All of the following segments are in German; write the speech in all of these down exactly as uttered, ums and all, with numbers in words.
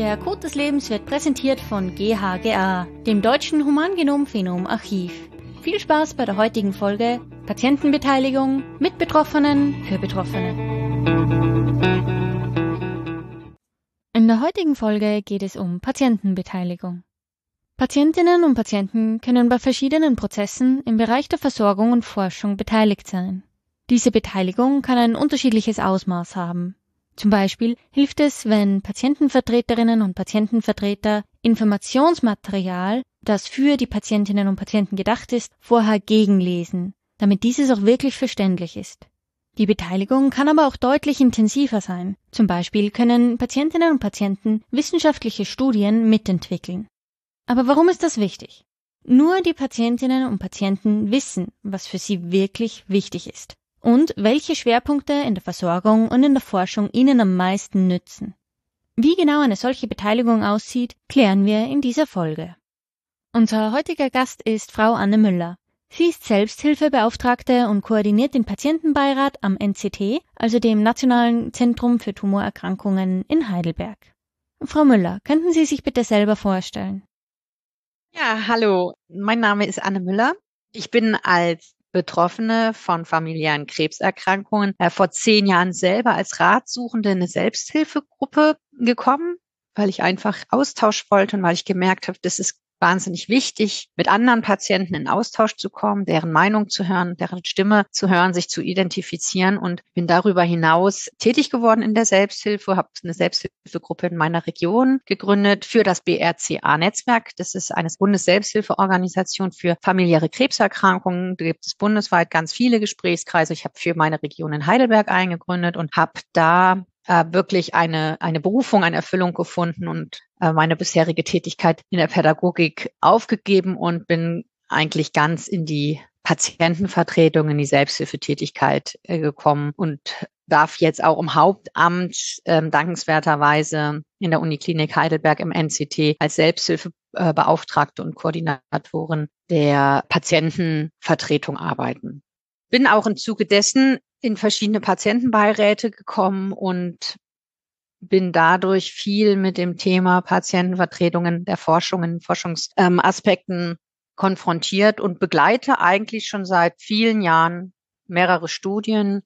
Der Code des Lebens wird präsentiert von G H G A, dem Deutschen Humangenom-Phenom-Archiv. Viel Spaß bei der heutigen Folge Patientenbeteiligung mit Betroffenen für Betroffene. In der heutigen Folge geht es um Patientenbeteiligung. Patientinnen und Patienten können bei verschiedenen Prozessen im Bereich der Versorgung und Forschung beteiligt sein. Diese Beteiligung kann ein unterschiedliches Ausmaß haben. Zum Beispiel hilft es, wenn Patientenvertreterinnen und Patientenvertreter Informationsmaterial, das für die Patientinnen und Patienten gedacht ist, vorher gegenlesen, damit dieses auch wirklich verständlich ist. Die Beteiligung kann aber auch deutlich intensiver sein. Zum Beispiel können Patientinnen und Patienten wissenschaftliche Studien mitentwickeln. Aber warum ist das wichtig? Nur die Patientinnen und Patienten wissen, was für sie wirklich wichtig ist und welche Schwerpunkte in der Versorgung und in der Forschung ihnen am meisten nützen. Wie genau eine solche Beteiligung aussieht, klären wir in dieser Folge. Unser heutiger Gast ist Frau Anne Müller. Sie ist Selbsthilfebeauftragte und koordiniert den Patientenbeirat am N C T, also dem Nationalen Zentrum für Tumorerkrankungen in Heidelberg. Frau Müller, könnten Sie sich bitte selber vorstellen? Ja, hallo, mein Name ist Anne Müller. Ich bin als Betroffene von familiären Krebserkrankungen äh, vor zehn Jahren selber als Ratsuchende in eine Selbsthilfegruppe gekommen, weil ich einfach Austausch wollte und weil ich gemerkt habe, das ist wahnsinnig wichtig, mit anderen Patienten in Austausch zu kommen, deren Meinung zu hören, deren Stimme zu hören, sich zu identifizieren, und bin darüber hinaus tätig geworden in der Selbsthilfe, habe eine Selbsthilfegruppe in meiner Region gegründet für das B R C A-Netzwerk. Das ist eine Bundesselbsthilfeorganisation für familiäre Krebserkrankungen. Da gibt es bundesweit ganz viele Gesprächskreise. Ich habe für meine Region in Heidelberg eingegründet und habe da äh, wirklich eine eine Berufung, eine Erfüllung gefunden und äh, meine bisherige Tätigkeit in der Pädagogik aufgegeben und bin eigentlich ganz in die Patientenvertretung, in die Selbsthilfetätigkeit äh, gekommen und darf jetzt auch im Hauptamt äh, dankenswerterweise in der Uniklinik Heidelberg im N C T als Selbsthilfebeauftragte und Koordinatorin der Patientenvertretung arbeiten. Bin auch im Zuge dessen in verschiedene Patientenbeiräte gekommen und bin dadurch viel mit dem Thema Patientenvertretungen der Forschungen, Forschungsaspekten ähm, konfrontiert und begleite eigentlich schon seit vielen Jahren mehrere Studien.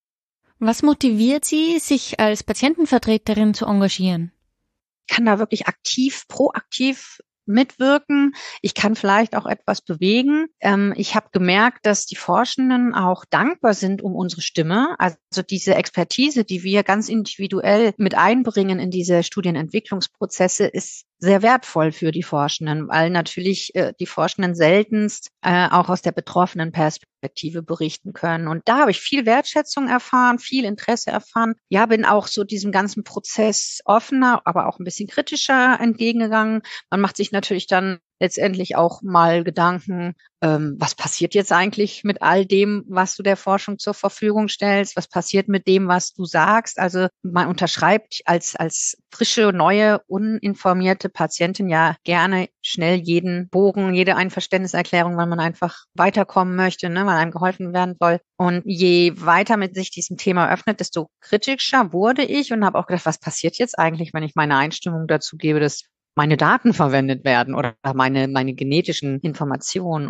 Was motiviert Sie, sich als Patientenvertreterin zu engagieren? Ich kann da wirklich aktiv, proaktiv mitwirken. Ich kann vielleicht auch etwas bewegen. Ähm, ich habe gemerkt, dass die Forschenden auch dankbar sind um unsere Stimme. Also diese Expertise, die wir ganz individuell mit einbringen in diese Studienentwicklungsprozesse, ist sehr wertvoll für die Forschenden, weil natürlich äh, die Forschenden seltenst äh, auch aus der betroffenen Perspektive berichten können. Und da habe ich viel Wertschätzung erfahren, viel Interesse erfahren. Ja, bin auch so diesem ganzen Prozess offener, aber auch ein bisschen kritischer entgegengegangen. Man macht sich natürlich dann letztendlich auch mal Gedanken, ähm, was passiert jetzt eigentlich mit all dem, was du der Forschung zur Verfügung stellst? Was passiert mit dem, was du sagst? Also man unterschreibt als als frische, neue, uninformierte Patientin ja gerne schnell jeden Bogen, jede Einverständniserklärung, weil man einfach weiterkommen möchte, ne, weil einem geholfen werden soll. Und je weiter mit sich diesem Thema öffnet, desto kritischer wurde ich und habe auch gedacht, was passiert jetzt eigentlich, wenn ich meine Einstimmung dazu gebe, dass meine Daten verwendet werden oder meine, meine genetischen Informationen.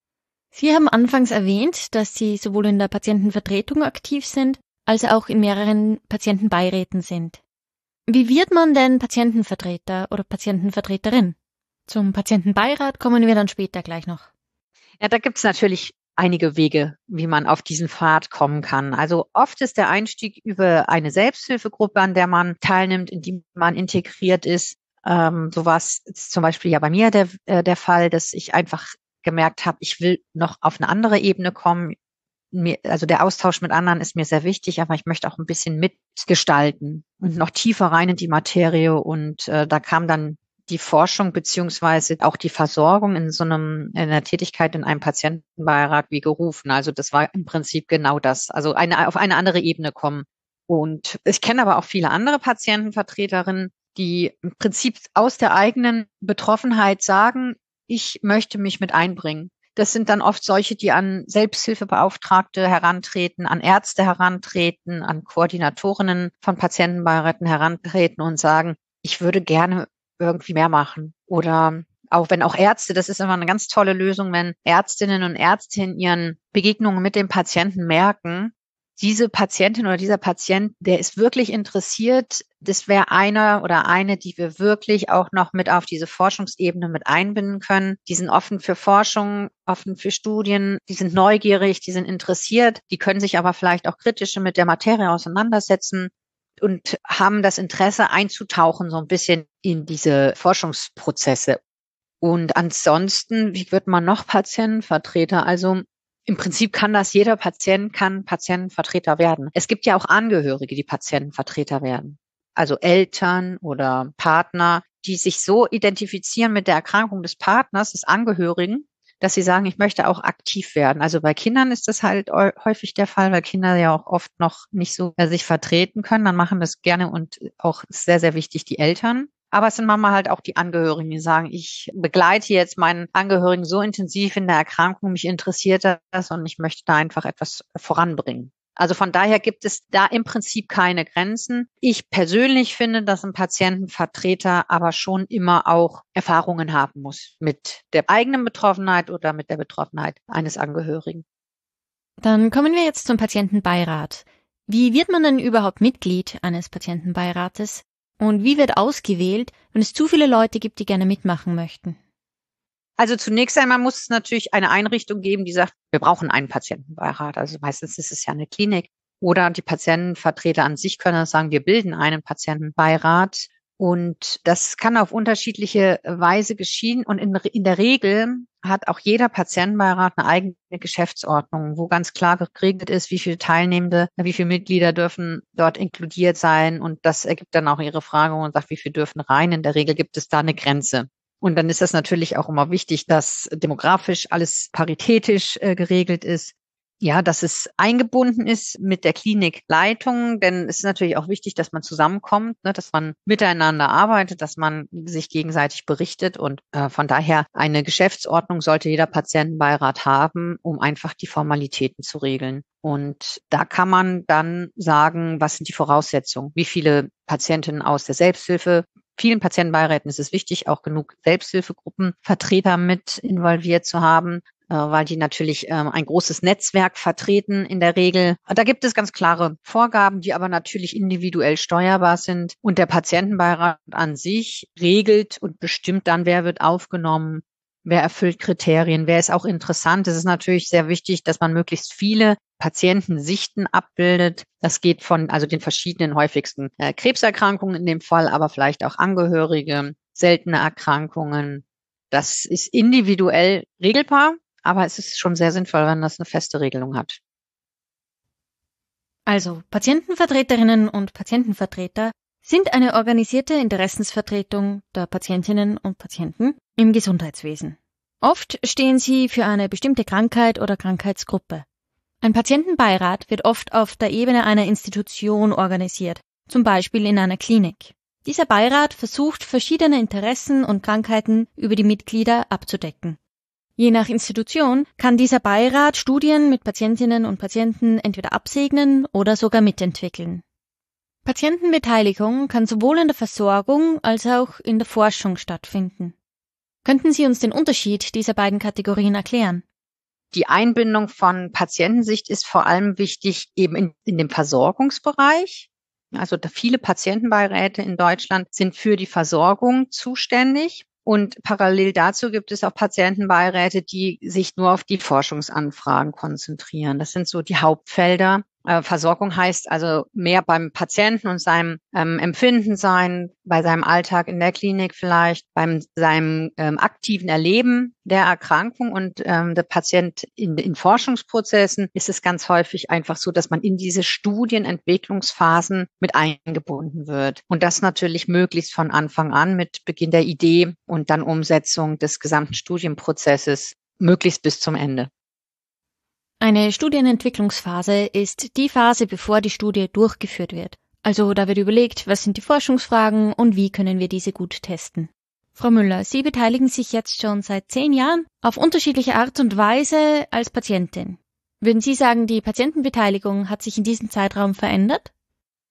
Sie haben anfangs erwähnt, dass Sie sowohl in der Patientenvertretung aktiv sind, als auch in mehreren Patientenbeiräten sind. Wie wird man denn Patientenvertreter oder Patientenvertreterin? Zum Patientenbeirat kommen wir dann später gleich noch. Ja, da gibt's natürlich einige Wege, wie man auf diesen Pfad kommen kann. Also oft ist der Einstieg über eine Selbsthilfegruppe, an der man teilnimmt, in die man integriert ist. Ähm, sowas ist zum Beispiel ja bei mir der, äh, der Fall, dass ich einfach gemerkt habe, ich will noch auf eine andere Ebene kommen. Mir, also der Austausch mit anderen ist mir sehr wichtig, aber ich möchte auch ein bisschen mitgestalten und noch tiefer rein in die Materie. Und äh, da kam dann die Forschung beziehungsweise auch die Versorgung in so einem, in einer Tätigkeit in einem Patientenbeirat wie gerufen. Also das war im Prinzip genau das. Also eine, auf eine andere Ebene kommen. Und ich kenne aber auch viele andere Patientenvertreterinnen, die im Prinzip aus der eigenen Betroffenheit sagen, ich möchte mich mit einbringen. Das sind dann oft solche, die an Selbsthilfebeauftragte herantreten, an Ärzte herantreten, an Koordinatorinnen von Patientenbeiräten herantreten und sagen, ich würde gerne irgendwie mehr machen. Oder auch wenn auch Ärzte, das ist immer eine ganz tolle Lösung, wenn Ärztinnen und Ärzte in ihren Begegnungen mit dem Patienten merken, diese Patientin oder dieser Patient, der ist wirklich interessiert, das wäre einer oder eine, die wir wirklich auch noch mit auf diese Forschungsebene mit einbinden können. Die sind offen für Forschung, offen für Studien, die sind neugierig, die sind interessiert, die können sich aber vielleicht auch kritisch mit der Materie auseinandersetzen und haben das Interesse einzutauchen so ein bisschen in diese Forschungsprozesse. Und ansonsten, wie wird man noch Patientenvertreter? Also im Prinzip kann das jeder Patient, kann Patientenvertreter werden. Es gibt ja auch Angehörige, die Patientenvertreter werden. Also Eltern oder Partner, die sich so identifizieren mit der Erkrankung des Partners, des Angehörigen, dass sie sagen, ich möchte auch aktiv werden. Also bei Kindern ist das halt häufig der Fall, weil Kinder ja auch oft noch nicht so sich vertreten können. Dann machen das gerne und auch sehr, sehr wichtig die Eltern. Aber es sind manchmal halt auch die Angehörigen, die sagen, ich begleite jetzt meinen Angehörigen so intensiv in der Erkrankung, mich interessiert das und ich möchte da einfach etwas voranbringen. Also von daher gibt es da im Prinzip keine Grenzen. Ich persönlich finde, dass ein Patientenvertreter aber schon immer auch Erfahrungen haben muss mit der eigenen Betroffenheit oder mit der Betroffenheit eines Angehörigen. Dann kommen wir jetzt zum Patientenbeirat. Wie wird man denn überhaupt Mitglied eines Patientenbeirates? Und wie wird ausgewählt, wenn es zu viele Leute gibt, die gerne mitmachen möchten? Also zunächst einmal muss es natürlich eine Einrichtung geben, die sagt, wir brauchen einen Patientenbeirat. Also meistens ist es ja eine Klinik. Oder die Patientenvertreter an sich können sagen, wir bilden einen Patientenbeirat. Und das kann auf unterschiedliche Weise geschehen. Und in, in der Regel hat auch jeder Patientenbeirat eine eigene Geschäftsordnung, wo ganz klar geregelt ist, wie viele Teilnehmende, wie viele Mitglieder dürfen dort inkludiert sein. Und das ergibt dann auch ihre Frage und sagt, wie viele dürfen rein. In der Regel gibt es da eine Grenze. Und dann ist das natürlich auch immer wichtig, dass demografisch alles paritätisch äh, geregelt ist. Ja, dass es eingebunden ist mit der Klinikleitung, denn es ist natürlich auch wichtig, dass man zusammenkommt, ne, dass man miteinander arbeitet, dass man sich gegenseitig berichtet und äh, von daher eine Geschäftsordnung sollte jeder Patientenbeirat haben, um einfach die Formalitäten zu regeln. Und da kann man dann sagen, was sind die Voraussetzungen, wie viele Patientinnen aus der Selbsthilfe. Vielen Patientenbeiräten ist es wichtig, auch genug Selbsthilfegruppenvertreter mit involviert zu haben, weil die natürlich ähm, ein großes Netzwerk vertreten in der Regel. Da gibt es ganz klare Vorgaben, die aber natürlich individuell steuerbar sind. Und der Patientenbeirat an sich regelt und bestimmt dann, wer wird aufgenommen, wer erfüllt Kriterien, wer ist auch interessant. Es ist natürlich sehr wichtig, dass man möglichst viele Patientensichten abbildet. Das geht von also den verschiedenen häufigsten äh, Krebserkrankungen in dem Fall, aber vielleicht auch Angehörige, seltene Erkrankungen. Das ist individuell regelbar. Aber es ist schon sehr sinnvoll, wenn das eine feste Regelung hat. Also, Patientenvertreterinnen und Patientenvertreter sind eine organisierte Interessensvertretung der Patientinnen und Patienten im Gesundheitswesen. Oft stehen sie für eine bestimmte Krankheit oder Krankheitsgruppe. Ein Patientenbeirat wird oft auf der Ebene einer Institution organisiert, zum Beispiel in einer Klinik. Dieser Beirat versucht, verschiedene Interessen und Krankheiten über die Mitglieder abzudecken. Je nach Institution kann dieser Beirat Studien mit Patientinnen und Patienten entweder absegnen oder sogar mitentwickeln. Patientenbeteiligung kann sowohl in der Versorgung als auch in der Forschung stattfinden. Könnten Sie uns den Unterschied dieser beiden Kategorien erklären? Die Einbindung von Patientensicht ist vor allem wichtig eben in, in dem Versorgungsbereich. Also viele Patientenbeiräte in Deutschland sind für die Versorgung zuständig. Und parallel dazu gibt es auch Patientenbeiräte, die sich nur auf die Forschungsanfragen konzentrieren. Das sind so die Hauptfelder. Äh, Versorgung heißt also mehr beim Patienten und seinem ähm, Empfinden sein, bei seinem Alltag in der Klinik vielleicht, beim seinem ähm, aktiven Erleben der Erkrankung und ähm, der Patient in, in Forschungsprozessen ist es ganz häufig einfach so, dass man in diese Studienentwicklungsphasen mit eingebunden wird. Und das natürlich möglichst von Anfang an mit Beginn der Idee und dann Umsetzung des gesamten Studienprozesses, möglichst bis zum Ende. Eine Studienentwicklungsphase ist die Phase, bevor die Studie durchgeführt wird. Also da wird überlegt, was sind die Forschungsfragen und wie können wir diese gut testen. Frau Müller, Sie beteiligen sich jetzt schon seit zehn Jahren auf unterschiedliche Art und Weise als Patientin. Würden Sie sagen, die Patientenbeteiligung hat sich in diesem Zeitraum verändert?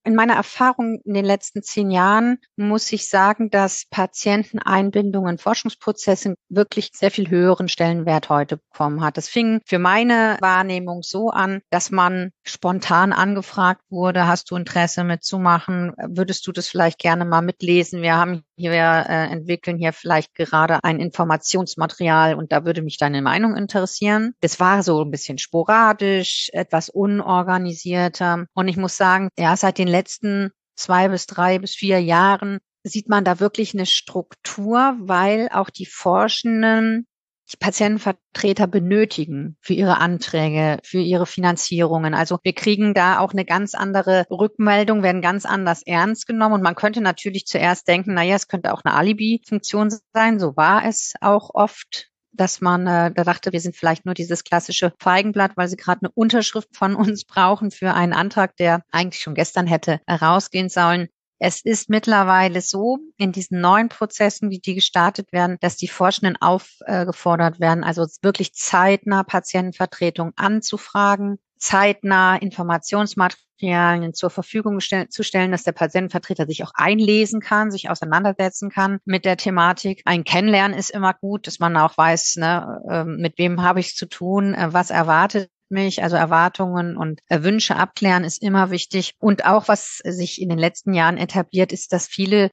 In meiner Erfahrung in den letzten zehn Jahren muss ich sagen, dass Patienteneinbindung in Forschungsprozessen wirklich sehr viel höheren Stellenwert heute bekommen hat. Das fing für meine Wahrnehmung so an, dass man spontan angefragt wurde, hast du Interesse mitzumachen? Würdest du das vielleicht gerne mal mitlesen? Wir haben hier, wir äh, entwickeln hier vielleicht gerade ein Informationsmaterial und da würde mich deine Meinung interessieren. Das war so ein bisschen sporadisch, etwas unorganisierter. Und ich muss sagen, ja, seit den letzten zwei bis drei bis vier Jahren sieht man da wirklich eine Struktur, weil auch die Forschenden die Patientenvertreter benötigen für ihre Anträge, für ihre Finanzierungen. Also wir kriegen da auch eine ganz andere Rückmeldung, werden ganz anders ernst genommen. Und man könnte natürlich zuerst denken, naja, es könnte auch eine Alibi-Funktion sein. So war es auch oft, dass man äh, da dachte, wir sind vielleicht nur dieses klassische Feigenblatt, weil sie gerade eine Unterschrift von uns brauchen für einen Antrag, der eigentlich schon gestern hätte rausgehen sollen. Es ist mittlerweile so, in diesen neuen Prozessen, wie die gestartet werden, dass die Forschenden aufgefordert werden, also wirklich zeitnah Patientenvertretung anzufragen, zeitnah Informationsmaterialien zur Verfügung zu stellen, dass der Patientenvertreter sich auch einlesen kann, sich auseinandersetzen kann mit der Thematik. Ein Kennenlernen ist immer gut, dass man auch weiß, ne, mit wem habe ich es zu tun, was erwartet mich, also Erwartungen und Wünsche abklären ist immer wichtig. Und auch, was sich in den letzten Jahren etabliert, ist, dass viele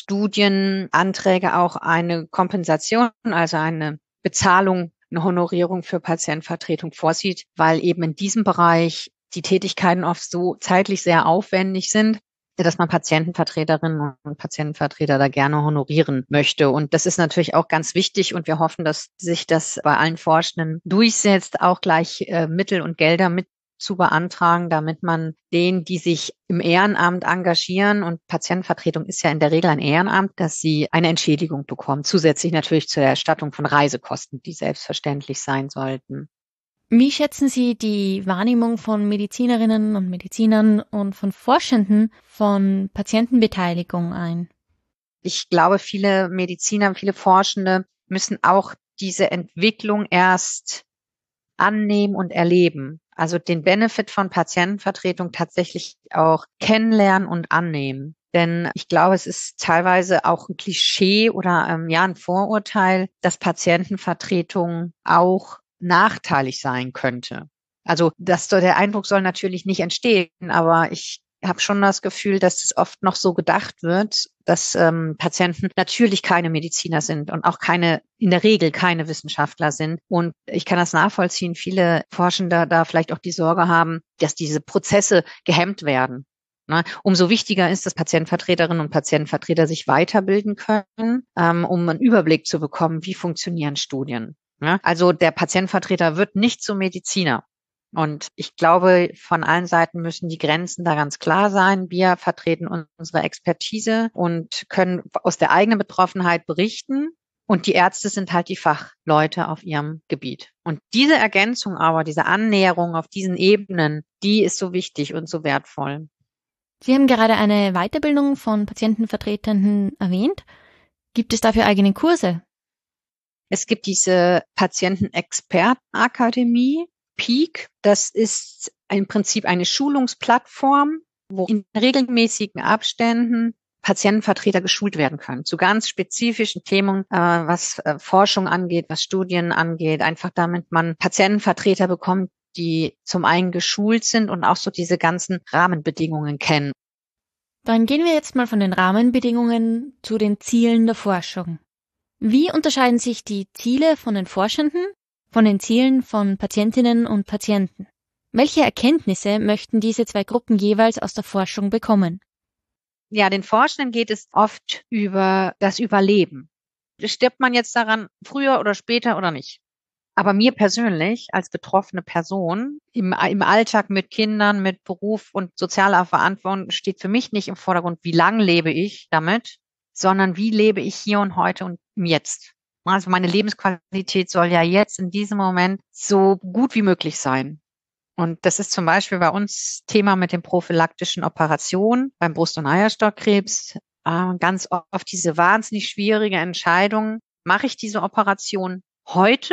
Studienanträge auch eine Kompensation, also eine Bezahlung, eine Honorierung für Patientenvertretung vorsieht, weil eben in diesem Bereich die Tätigkeiten oft so zeitlich sehr aufwendig sind, dass man Patientenvertreterinnen und Patientenvertreter da gerne honorieren möchte. Und das ist natürlich auch ganz wichtig. Und wir hoffen, dass sich das bei allen Forschenden durchsetzt, auch gleich äh, Mittel und Gelder mit zu beantragen, damit man denen, die sich im Ehrenamt engagieren, und Patientenvertretung ist ja in der Regel ein Ehrenamt, dass sie eine Entschädigung bekommen. Zusätzlich natürlich zur Erstattung von Reisekosten, die selbstverständlich sein sollten. Wie schätzen Sie die Wahrnehmung von Medizinerinnen und Medizinern und von Forschenden von Patientenbeteiligung ein? Ich glaube, viele Mediziner, viele Forschende müssen auch diese Entwicklung erst annehmen und erleben. Also den Benefit von Patientenvertretung tatsächlich auch kennenlernen und annehmen. Denn ich glaube, es ist teilweise auch ein Klischee oder ähm, ja ein Vorurteil, dass Patientenvertretung auch nachteilig sein könnte. Also das, der Eindruck soll natürlich nicht entstehen, aber ich habe schon das Gefühl, dass es oft noch so gedacht wird, dass ähm, Patienten natürlich keine Mediziner sind und auch keine, in der Regel keine Wissenschaftler sind. Und ich kann das nachvollziehen, viele Forschende da vielleicht auch die Sorge haben, dass diese Prozesse gehemmt werden. Ne? Umso wichtiger ist, dass Patientenvertreterinnen und Patientenvertreter sich weiterbilden können, ähm, um einen Überblick zu bekommen, wie funktionieren Studien. Ja, also der Patientenvertreter wird nicht zum Mediziner. Und ich glaube, von allen Seiten müssen die Grenzen da ganz klar sein. Wir vertreten unsere Expertise und können aus der eigenen Betroffenheit berichten. Und die Ärzte sind halt die Fachleute auf ihrem Gebiet. Und diese Ergänzung aber, diese Annäherung auf diesen Ebenen, die ist so wichtig und so wertvoll. Sie haben gerade eine Weiterbildung von Patientenvertretern erwähnt. Gibt es dafür eigene Kurse? Es gibt diese Patientenexpertenakademie, Peak. Das ist im Prinzip eine Schulungsplattform, wo in regelmäßigen Abständen Patientenvertreter geschult werden können zu ganz spezifischen Themen, äh, was äh, Forschung angeht, was Studien angeht, einfach damit man Patientenvertreter bekommt, die zum einen geschult sind und auch so diese ganzen Rahmenbedingungen kennen. Dann gehen wir jetzt mal von den Rahmenbedingungen zu den Zielen der Forschung. Wie unterscheiden sich die Ziele von den Forschenden von den Zielen von Patientinnen und Patienten? Welche Erkenntnisse möchten diese zwei Gruppen jeweils aus der Forschung bekommen? Ja, den Forschenden geht es oft über das Überleben. Stirbt man jetzt daran, früher oder später oder nicht? Aber mir persönlich als betroffene Person im, im Alltag mit Kindern, mit Beruf und sozialer Verantwortung steht für mich nicht im Vordergrund, wie lang lebe ich damit, sondern wie lebe ich hier und heute und im Jetzt. Also meine Lebensqualität soll ja jetzt in diesem Moment so gut wie möglich sein. Und das ist zum Beispiel bei uns Thema mit den prophylaktischen Operationen beim Brust- und Eierstockkrebs. Äh, ganz oft diese wahnsinnig schwierige Entscheidung, mache ich diese Operation heute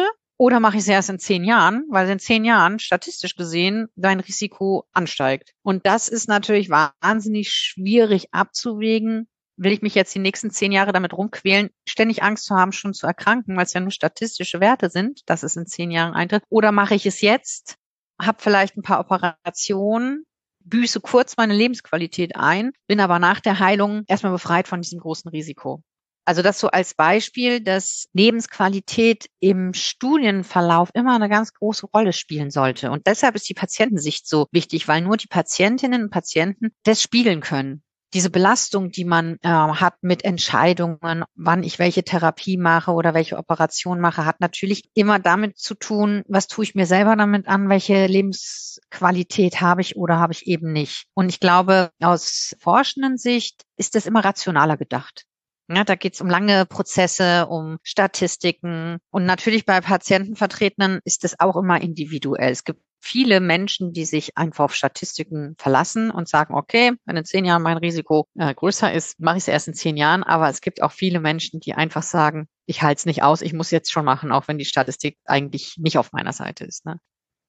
Oder mache ich es erst in zehn Jahren, weil in zehn Jahren statistisch gesehen dein Risiko ansteigt. Und das ist natürlich wahnsinnig schwierig abzuwägen. Will ich mich jetzt die nächsten zehn Jahre damit rumquälen, ständig Angst zu haben, schon zu erkranken, weil es ja nur statistische Werte sind, dass es in zehn Jahren eintritt? Oder mache ich es jetzt, habe vielleicht ein paar Operationen, büße kurz meine Lebensqualität ein, bin aber nach der Heilung erstmal befreit von diesem großen Risiko. Also das so als Beispiel, dass Lebensqualität im Studienverlauf immer eine ganz große Rolle spielen sollte. Und deshalb ist die Patientensicht so wichtig, weil nur die Patientinnen und Patienten das spiegeln können. Diese Belastung, die man äh, hat mit Entscheidungen, wann ich welche Therapie mache oder welche Operation mache, hat natürlich immer damit zu tun, was tue ich mir selber damit an, welche Lebensqualität habe ich oder habe ich eben nicht. Und ich glaube, aus forschenden Sicht ist das immer rationaler gedacht. Ja, da geht es um lange Prozesse, um Statistiken. Und natürlich bei Patientenvertretern ist das auch immer individuell. Es gibt viele Menschen, die sich einfach auf Statistiken verlassen und sagen, okay, wenn in zehn Jahren mein Risiko äh, größer ist, mache ich es erst in zehn Jahren. Aber es gibt auch viele Menschen, die einfach sagen, ich halte es nicht aus, ich muss jetzt schon machen, auch wenn die Statistik eigentlich nicht auf meiner Seite ist. Ne?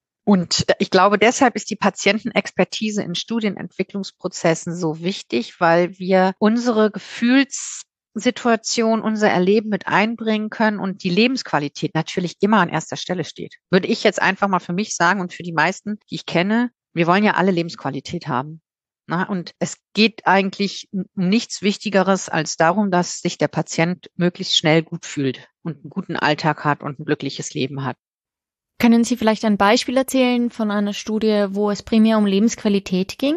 Und ich glaube, deshalb ist die Patientenexpertise in Studienentwicklungsprozessen so wichtig, weil wir unsere Gefühls Situation, unser Erleben mit einbringen können und die Lebensqualität natürlich immer an erster Stelle steht. Würde ich jetzt einfach mal für mich sagen und für die meisten, die ich kenne, wir wollen ja alle Lebensqualität haben. Na, und es geht eigentlich um nichts Wichtigeres als darum, dass sich der Patient möglichst schnell gut fühlt und einen guten Alltag hat und ein glückliches Leben hat. Können Sie vielleicht ein Beispiel erzählen von einer Studie, wo es primär um Lebensqualität ging?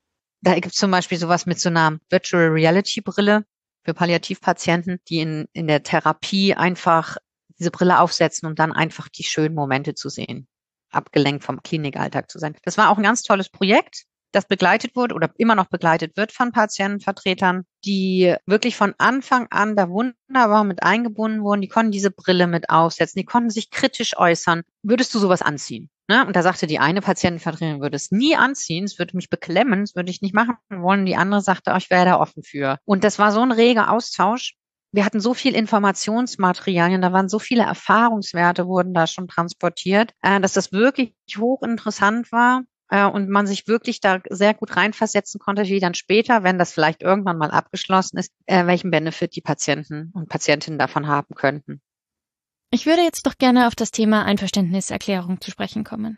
Da gibt es zum Beispiel sowas mit so einer Virtual Reality Brille für Palliativpatienten, die in, in der Therapie einfach diese Brille aufsetzen, um dann einfach die schönen Momente zu sehen, abgelenkt vom Klinikalltag zu sein. Das war auch ein ganz tolles Projekt, das begleitet wurde oder immer noch begleitet wird von Patientenvertretern, die wirklich von Anfang an da wunderbar mit eingebunden wurden. Die konnten diese Brille mit aufsetzen, die konnten sich kritisch äußern. Würdest du sowas anziehen? Ne? Und da sagte die eine Patientenvertreterin, würde es nie anziehen, es würde mich beklemmen, es würde ich nicht machen wollen. Die andere sagte, oh, ich wäre da offen für. Und das war so ein reger Austausch. Wir hatten so viel Informationsmaterialien, da waren so viele Erfahrungswerte, wurden da schon transportiert, dass das wirklich hochinteressant war. Und man sich wirklich da sehr gut reinversetzen konnte, wie dann später, wenn das vielleicht irgendwann mal abgeschlossen ist, äh, welchen Benefit die Patienten und Patientinnen davon haben könnten. Ich würde jetzt doch gerne auf das Thema Einverständniserklärung zu sprechen kommen.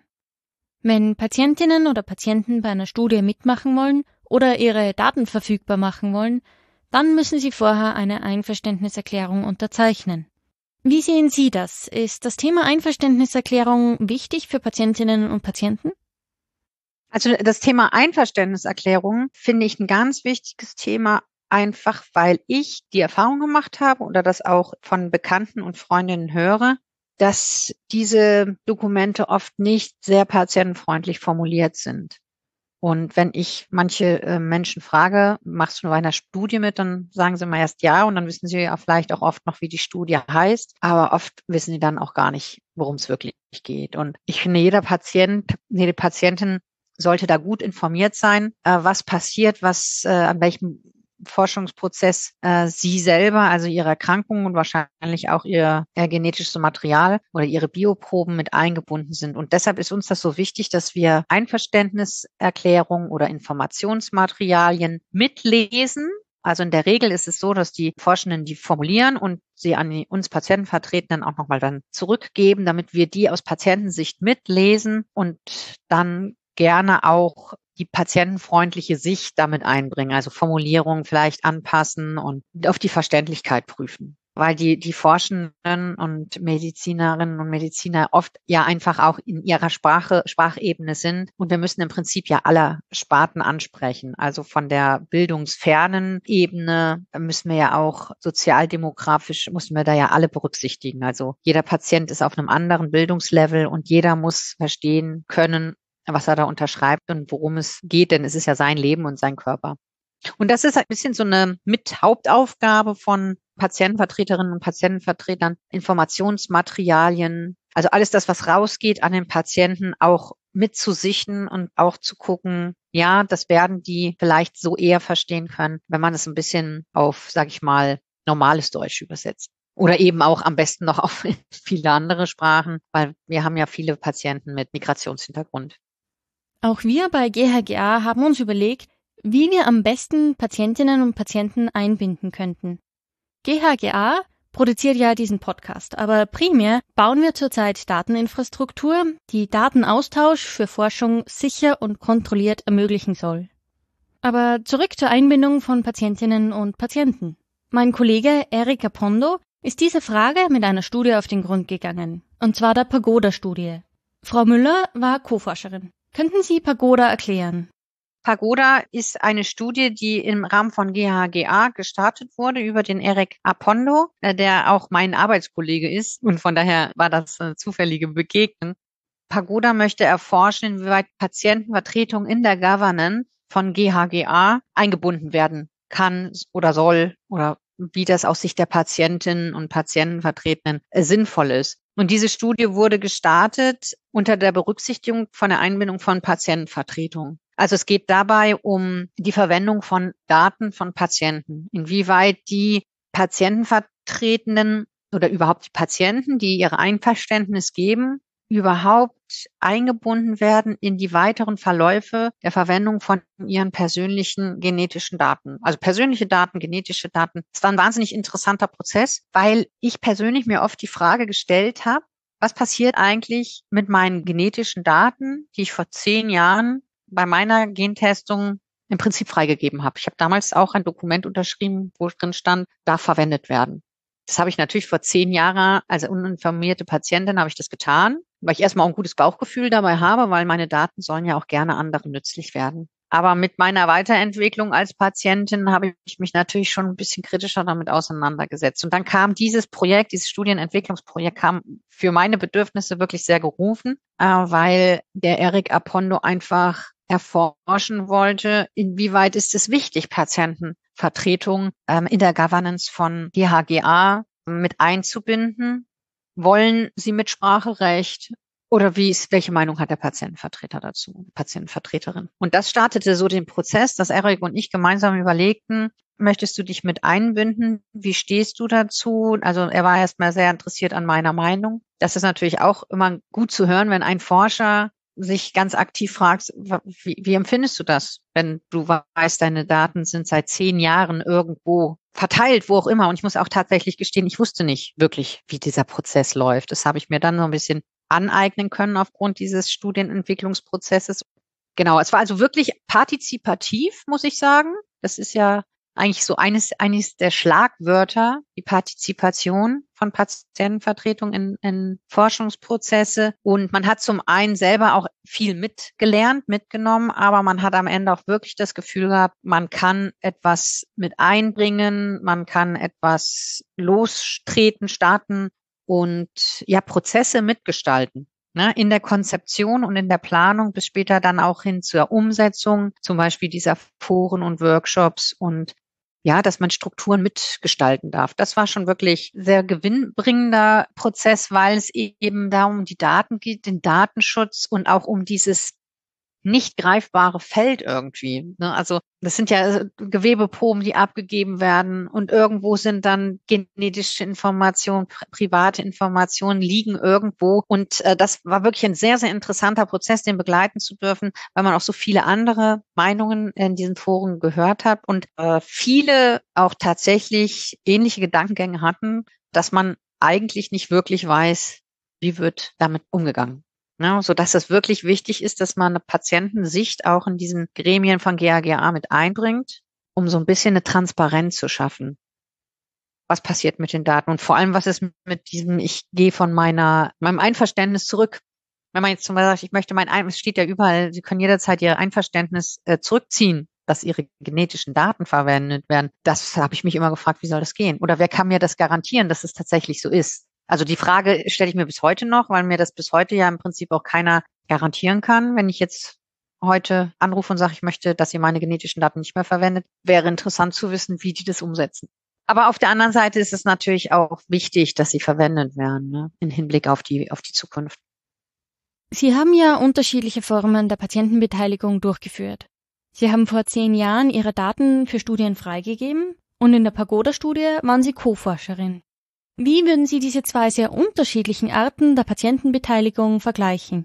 Wenn Patientinnen oder Patienten bei einer Studie mitmachen wollen oder ihre Daten verfügbar machen wollen, dann müssen sie vorher eine Einverständniserklärung unterzeichnen. Wie sehen Sie das? Ist das Thema Einverständniserklärung wichtig für Patientinnen und Patienten? Also das Thema Einverständniserklärung finde ich ein ganz wichtiges Thema, einfach weil ich die Erfahrung gemacht habe oder das auch von Bekannten und Freundinnen höre, dass diese Dokumente oft nicht sehr patientenfreundlich formuliert sind. Und wenn ich manche äh, Menschen frage, machst du bei einer Studie mit, dann sagen sie mal erst ja und dann wissen sie ja vielleicht auch oft noch, wie die Studie heißt, aber oft wissen sie dann auch gar nicht, worum es wirklich geht. Und ich finde, jeder Patient, jede Patientin sollte da gut informiert sein, äh, was passiert, was äh, an welchem Forschungsprozess äh, sie selber, also ihre Erkrankungen und wahrscheinlich auch ihr, ihr genetisches Material oder ihre Bioproben mit eingebunden sind. Und deshalb ist uns das so wichtig, dass wir Einverständniserklärungen oder Informationsmaterialien mitlesen. Also in der Regel ist es so, dass die Forschenden die formulieren und sie an die, uns Patientenvertretenden auch nochmal dann zurückgeben, damit wir die aus Patientensicht mitlesen und dann gerne auch die patientenfreundliche Sicht damit einbringen, also Formulierungen vielleicht anpassen und auf die Verständlichkeit prüfen. Weil die, die Forschenden und Medizinerinnen und Mediziner oft ja einfach auch in ihrer Sprache, Sprachebene sind. Und wir müssen im Prinzip ja alle Sparten ansprechen. Also von der bildungsfernen Ebene müssen wir ja auch sozialdemografisch, müssen wir da ja alle berücksichtigen. Also jeder Patient ist auf einem anderen Bildungslevel und jeder muss verstehen können, was er da unterschreibt und worum es geht, denn es ist ja sein Leben und sein Körper. Und das ist ein bisschen so eine mit Hauptaufgabe von Patientenvertreterinnen und Patientenvertretern, Informationsmaterialien, also alles das, was rausgeht an den Patienten, auch mitzusichten und auch zu gucken, ja, das werden die vielleicht so eher verstehen können, wenn man es ein bisschen auf, sag ich mal, normales Deutsch übersetzt. Oder eben auch am besten noch auf viele andere Sprachen, weil wir haben ja viele Patienten mit Migrationshintergrund. Auch wir bei G H G A haben uns überlegt, wie wir am besten Patientinnen und Patienten einbinden könnten. G H G A produziert ja diesen Podcast, aber primär bauen wir zurzeit Dateninfrastruktur, die Datenaustausch für Forschung sicher und kontrolliert ermöglichen soll. Aber zurück zur Einbindung von Patientinnen und Patienten. Mein Kollege Eric Apondo ist diese Frage mit einer Studie auf den Grund gegangen, und zwar der Pagoda-Studie. Frau Müller war Co-Forscherin. Könnten Sie Pagoda erklären? Pagoda ist eine Studie, die im Rahmen von G H G A gestartet wurde über den Eric Apondo, der auch mein Arbeitskollege ist, und von daher war das eine zufällige Begegnung. Pagoda möchte erforschen, inwieweit Patientenvertretung in der Governance von G H G A eingebunden werden kann oder soll oder wie das aus Sicht der Patientinnen und Patientenvertretenden sinnvoll ist. Und diese Studie wurde gestartet unter der Berücksichtigung von der Einbindung von Patientenvertretung. Also es geht dabei um die Verwendung von Daten von Patienten, inwieweit die Patientenvertretenden oder überhaupt die Patienten, die ihre Einverständnis geben, überhaupt eingebunden werden in die weiteren Verläufe der Verwendung von ihren persönlichen genetischen Daten. Also persönliche Daten, genetische Daten. Es war ein wahnsinnig interessanter Prozess, weil ich persönlich mir oft die Frage gestellt habe, was passiert eigentlich mit meinen genetischen Daten, die ich vor zehn Jahren bei meiner Gentestung im Prinzip freigegeben habe. Ich habe damals auch ein Dokument unterschrieben, wo drin stand, darf verwendet werden. Das habe ich natürlich vor zehn Jahren, als uninformierte Patientin, habe ich das getan, weil ich erstmal auch ein gutes Bauchgefühl dabei habe, weil meine Daten sollen ja auch gerne anderen nützlich werden. Aber mit meiner Weiterentwicklung als Patientin habe ich mich natürlich schon ein bisschen kritischer damit auseinandergesetzt. Und dann kam dieses Projekt, dieses Studienentwicklungsprojekt, kam für meine Bedürfnisse wirklich sehr gerufen, weil der Eric Apondo einfach erforschen wollte, inwieweit ist es wichtig, Patientenvertretung ähm, in der Governance von G H G A mit einzubinden. Wollen sie Mitspracherecht oder wie ist, welche Meinung hat der Patientenvertreter dazu, Patientenvertreterin? Und das startete so den Prozess, dass Eric und ich gemeinsam überlegten, möchtest du dich mit einbinden? Wie stehst du dazu? Also er war erstmal sehr interessiert an meiner Meinung. Das ist natürlich auch immer gut zu hören, wenn ein Forscher sich ganz aktiv fragst, wie, wie empfindest du das, wenn du weißt, deine Daten sind seit zehn Jahren irgendwo verteilt, wo auch immer. Und ich muss auch tatsächlich gestehen, ich wusste nicht wirklich, wie dieser Prozess läuft. Das habe ich mir dann so ein bisschen aneignen können aufgrund dieses Studienentwicklungsprozesses. Genau, es war also wirklich partizipativ, muss ich sagen. Das ist ja eigentlich so eines, eines der Schlagwörter, die Partizipation von Patientenvertretung in, in Forschungsprozesse. Und man hat zum einen selber auch viel mitgelernt, mitgenommen, aber man hat am Ende auch wirklich das Gefühl gehabt, man kann etwas mit einbringen, man kann etwas lostreten, starten und ja, Prozesse mitgestalten. Ne, in der Konzeption und in der Planung bis später dann auch hin zur Umsetzung, zum Beispiel dieser Foren und Workshops und ja, dass man Strukturen mitgestalten darf. Das war schon wirklich sehr gewinnbringender Prozess, weil es eben da um die Daten geht, den Datenschutz und auch um dieses nicht greifbare Feld irgendwie. Ne? Also das sind ja Gewebeproben, die abgegeben werden und irgendwo sind dann genetische Informationen, pri- private Informationen liegen irgendwo und äh, das war wirklich ein sehr, sehr interessanter Prozess, den begleiten zu dürfen, weil man auch so viele andere Meinungen in diesen Foren gehört hat und äh, viele auch tatsächlich ähnliche Gedankengänge hatten, dass man eigentlich nicht wirklich weiß, wie wird damit umgegangen. Ja, so dass es wirklich wichtig ist, dass man eine Patientensicht auch in diesen Gremien von G H G A mit einbringt, um so ein bisschen eine Transparenz zu schaffen. Was passiert mit den Daten? Und vor allem, was ist mit diesem, ich gehe von meiner, meinem Einverständnis zurück. Wenn man jetzt zum Beispiel sagt, ich möchte mein Einverständnis, es steht ja überall, Sie können jederzeit Ihr Einverständnis äh, zurückziehen, dass Ihre genetischen Daten verwendet werden. Das habe ich mich immer gefragt, wie soll das gehen? Oder wer kann mir das garantieren, dass es tatsächlich so ist? Also die Frage stelle ich mir bis heute noch, weil mir das bis heute ja im Prinzip auch keiner garantieren kann. Wenn ich jetzt heute anrufe und sage, ich möchte, dass ihr meine genetischen Daten nicht mehr verwendet, wäre interessant zu wissen, wie die das umsetzen. Aber auf der anderen Seite ist es natürlich auch wichtig, dass sie verwendet werden, ne, im Hinblick auf die, auf die Zukunft. Sie haben ja unterschiedliche Formen der Patientenbeteiligung durchgeführt. Sie haben vor zehn Jahren Ihre Daten für Studien freigegeben und in der Pagoda-Studie waren Sie Co-Forscherin. Wie würden Sie diese zwei sehr unterschiedlichen Arten der Patientenbeteiligung vergleichen?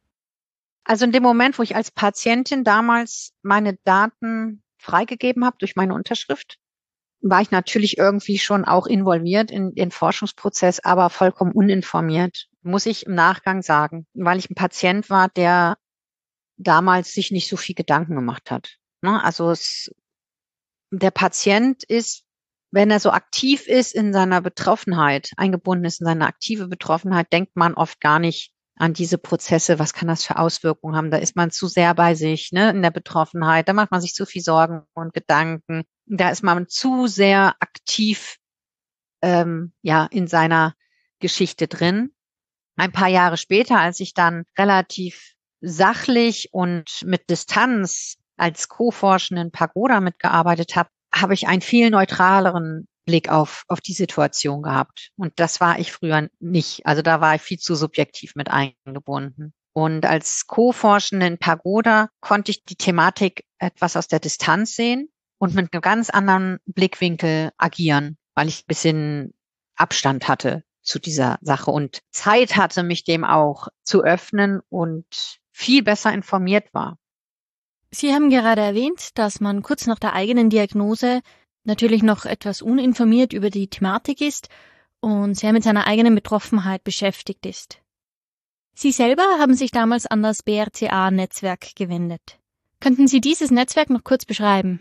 Also in dem Moment, wo ich als Patientin damals meine Daten freigegeben habe durch meine Unterschrift, war ich natürlich irgendwie schon auch involviert in den Forschungsprozess, aber vollkommen uninformiert, muss ich im Nachgang sagen, weil ich ein Patient war, der damals sich nicht so viel Gedanken gemacht hat. Ne? Also es, der Patient ist, wenn er so aktiv ist in seiner Betroffenheit, eingebunden ist in seine aktive Betroffenheit, denkt man oft gar nicht an diese Prozesse, was kann das für Auswirkungen haben. Da ist man zu sehr bei sich, ne, in der Betroffenheit. Da macht man sich zu viel Sorgen und Gedanken. Da ist man zu sehr aktiv, ähm, ja, in seiner Geschichte drin. Ein paar Jahre später, als ich dann relativ sachlich und mit Distanz als Co-Forschende in Pagoda mitgearbeitet habe, habe ich einen viel neutraleren Blick auf, auf die Situation gehabt. Und das war ich früher nicht. Also da war ich viel zu subjektiv mit eingebunden. Und als Co-Forschende in Pagoda konnte ich die Thematik etwas aus der Distanz sehen und mit einem ganz anderen Blickwinkel agieren, weil ich ein bisschen Abstand hatte zu dieser Sache und Zeit hatte, mich dem auch zu öffnen und viel besser informiert war. Sie haben gerade erwähnt, dass man kurz nach der eigenen Diagnose natürlich noch etwas uninformiert über die Thematik ist und sehr mit seiner eigenen Betroffenheit beschäftigt ist. Sie selber haben sich damals an das B R C A-Netzwerk gewendet. Könnten Sie dieses Netzwerk noch kurz beschreiben?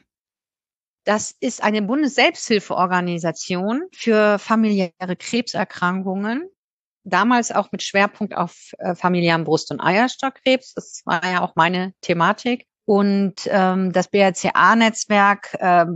Das ist eine Bundesselbsthilfeorganisation für familiäre Krebserkrankungen, damals auch mit Schwerpunkt auf äh, familiären Brust- und Eierstockkrebs. Das war ja auch meine Thematik. Und ähm, das B R C A-Netzwerk äh,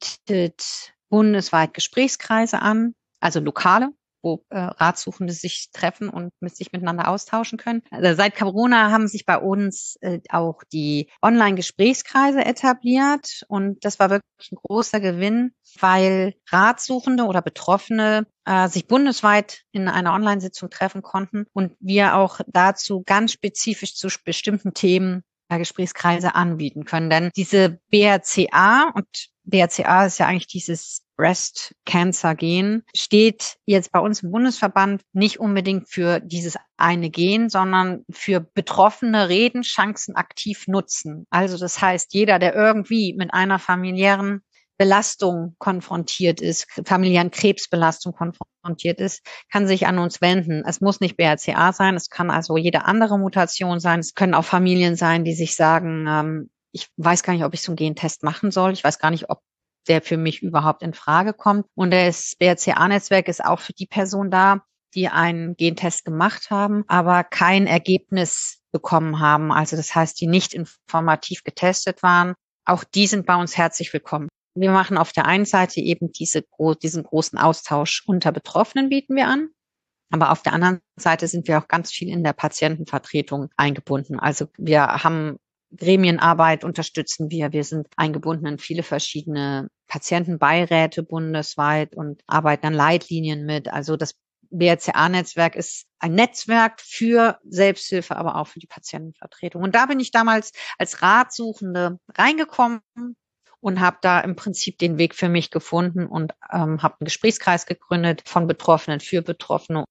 bietet bundesweit Gesprächskreise an, also lokale, wo äh, Ratsuchende sich treffen und mit sich miteinander austauschen können. Also seit Corona haben sich bei uns äh, auch die Online-Gesprächskreise etabliert und das war wirklich ein großer Gewinn, weil Ratsuchende oder Betroffene äh, sich bundesweit in einer Online-Sitzung treffen konnten und wir auch dazu ganz spezifisch zu bestimmten Themen Gesprächskreise anbieten können. Denn diese B R C A, und B R C A ist ja eigentlich dieses Breast Cancer Gen, steht jetzt bei uns im Bundesverband nicht unbedingt für dieses eine Gen, sondern für Betroffene reden, Chancen aktiv nutzen. Also das heißt, jeder, der irgendwie mit einer familiären Belastung konfrontiert ist, familiären Krebsbelastung konfrontiert ist, kann sich an uns wenden. Es muss nicht B R C A sein, es kann also jede andere Mutation sein. Es können auch Familien sein, die sich sagen, ähm, ich weiß gar nicht, ob ich so einen Gentest machen soll. Ich weiß gar nicht, ob der für mich überhaupt in Frage kommt. Und das B R C A-Netzwerk ist auch für die Person da, die einen Gentest gemacht haben, aber kein Ergebnis bekommen haben. Also das heißt, die nicht informativ getestet waren. Auch die sind bei uns herzlich willkommen. Wir machen auf der einen Seite eben diese, diesen großen Austausch unter Betroffenen bieten wir an. Aber auf der anderen Seite sind wir auch ganz viel in der Patientenvertretung eingebunden. Also wir haben Gremienarbeit unterstützen wir. Wir sind eingebunden in viele verschiedene Patientenbeiräte bundesweit und arbeiten an Leitlinien mit. Also das B R C A-Netzwerk ist ein Netzwerk für Selbsthilfe, aber auch für die Patientenvertretung. Und da bin ich damals als Ratsuchende reingekommen und habe da im Prinzip den Weg für mich gefunden und ähm, habe einen Gesprächskreis gegründet von Betroffenen für Betroffene.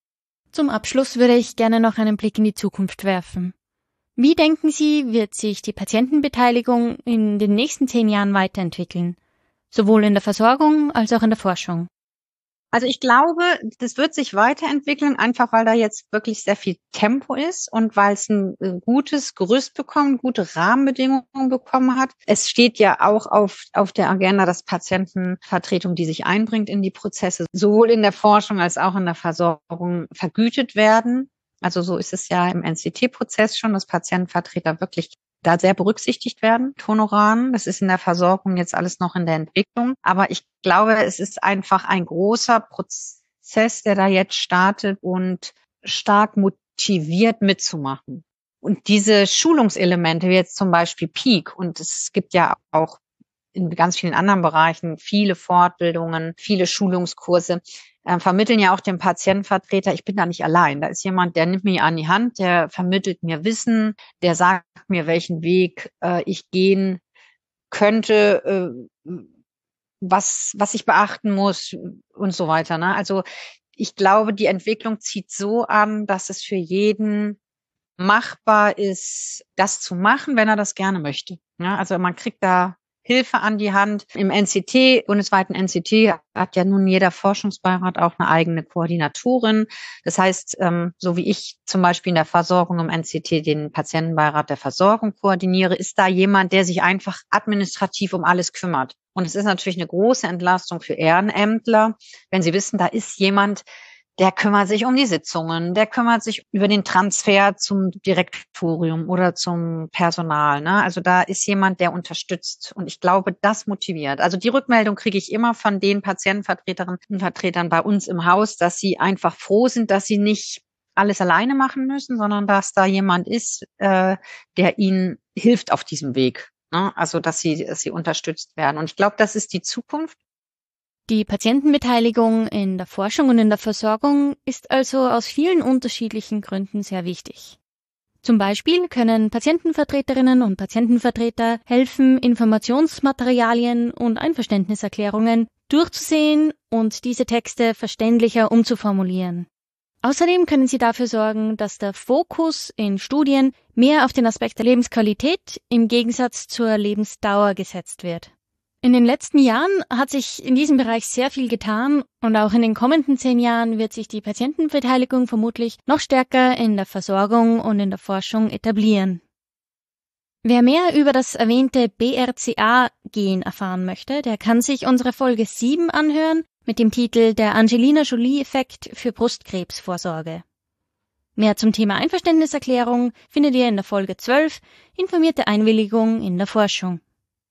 Zum Abschluss würde ich gerne noch einen Blick in die Zukunft werfen. Wie denken Sie, wird sich die Patientenbeteiligung in den nächsten zehn Jahren weiterentwickeln? Sowohl in der Versorgung als auch in der Forschung. Also ich glaube, das wird sich weiterentwickeln, einfach weil da jetzt wirklich sehr viel Tempo ist und weil es ein gutes Gerüst bekommen, gute Rahmenbedingungen bekommen hat. Es steht ja auch auf, auf der Agenda, dass Patientenvertretung, die sich einbringt in die Prozesse, sowohl in der Forschung als auch in der Versorgung vergütet werden. Also so ist es ja im N C T-Prozess schon, dass Patientenvertreter wirklich da sehr berücksichtigt werden, Honoraren. Das ist in der Versorgung jetzt alles noch in der Entwicklung. Aber ich glaube, es ist einfach ein großer Prozess, der da jetzt startet und stark motiviert mitzumachen. Und diese Schulungselemente, wie jetzt zum Beispiel Peak, und es gibt ja auch in ganz vielen anderen Bereichen viele Fortbildungen, viele Schulungskurse, äh, vermitteln ja auch dem Patientenvertreter, ich bin da nicht allein. Da ist jemand, der nimmt mich an die Hand, der vermittelt mir Wissen, der sagt mir, welchen Weg äh, ich gehen könnte, äh, was, was ich beachten muss, und so weiter. Ne? Also ich glaube, die Entwicklung zieht so an, dass es für jeden machbar ist, das zu machen, wenn er das gerne möchte. Ja, also man kriegt da Hilfe an die Hand. Im N C T, bundesweiten N C T, hat ja nun jeder Forschungsbeirat auch eine eigene Koordinatorin. Das heißt, so wie ich zum Beispiel in der Versorgung im N C T den Patientenbeirat der Versorgung koordiniere, ist da jemand, der sich einfach administrativ um alles kümmert. Und es ist natürlich eine große Entlastung für Ehrenämtler, wenn sie wissen, da ist jemand, der kümmert sich um die Sitzungen, der kümmert sich über den Transfer zum Direktorium oder zum Personal. Ne? Also da ist jemand, der unterstützt. Und ich glaube, das motiviert. Also die Rückmeldung kriege ich immer von den Patientenvertreterinnen und Vertretern bei uns im Haus, dass sie einfach froh sind, dass sie nicht alles alleine machen müssen, sondern dass da jemand ist, äh, der ihnen hilft auf diesem Weg. Ne? Also dass sie, dass sie unterstützt werden. Und ich glaube, das ist die Zukunft. Die Patientenbeteiligung in der Forschung und in der Versorgung ist also aus vielen unterschiedlichen Gründen sehr wichtig. Zum Beispiel können Patientenvertreterinnen und Patientenvertreter helfen, Informationsmaterialien und Einverständniserklärungen durchzusehen und diese Texte verständlicher umzuformulieren. Außerdem können sie dafür sorgen, dass der Fokus in Studien mehr auf den Aspekt der Lebensqualität im Gegensatz zur Lebensdauer gesetzt wird. In den letzten Jahren hat sich in diesem Bereich sehr viel getan und auch in den kommenden zehn Jahren wird sich die Patientenbeteiligung vermutlich noch stärker in der Versorgung und in der Forschung etablieren. Wer mehr über das erwähnte B R C A-Gen erfahren möchte, der kann sich unsere Folge sieben anhören mit dem Titel Der Angelina Jolie-Effekt für Brustkrebsvorsorge. Mehr zum Thema Einverständniserklärung findet ihr in der Folge zwölf, Informierte Einwilligung in der Forschung.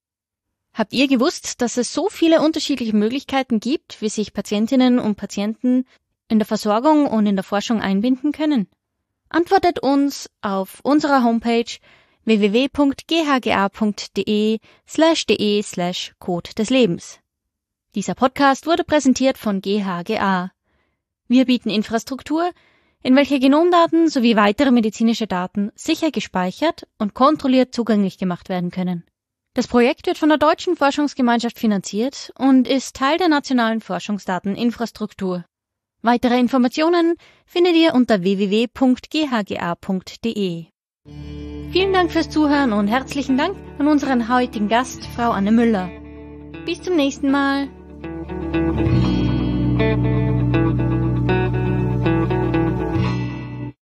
Habt ihr gewusst, dass es so viele unterschiedliche Möglichkeiten gibt, wie sich Patientinnen und Patienten in der Versorgung und in der Forschung einbinden können? Antwortet uns auf unserer Homepage w w w punkt g h g a punkt d e slash d e slash Code des Lebens. Dieser Podcast wurde präsentiert von G H G A. Wir bieten Infrastruktur, in welcher Genomdaten sowie weitere medizinische Daten sicher gespeichert und kontrolliert zugänglich gemacht werden können. Das Projekt wird von der Deutschen Forschungsgemeinschaft finanziert und ist Teil der nationalen Forschungsdateninfrastruktur. Weitere Informationen findet ihr unter w w w punkt g h g a punkt d e. Vielen Dank fürs Zuhören und herzlichen Dank an unseren heutigen Gast, Frau Anne Müller. Bis zum nächsten Mal.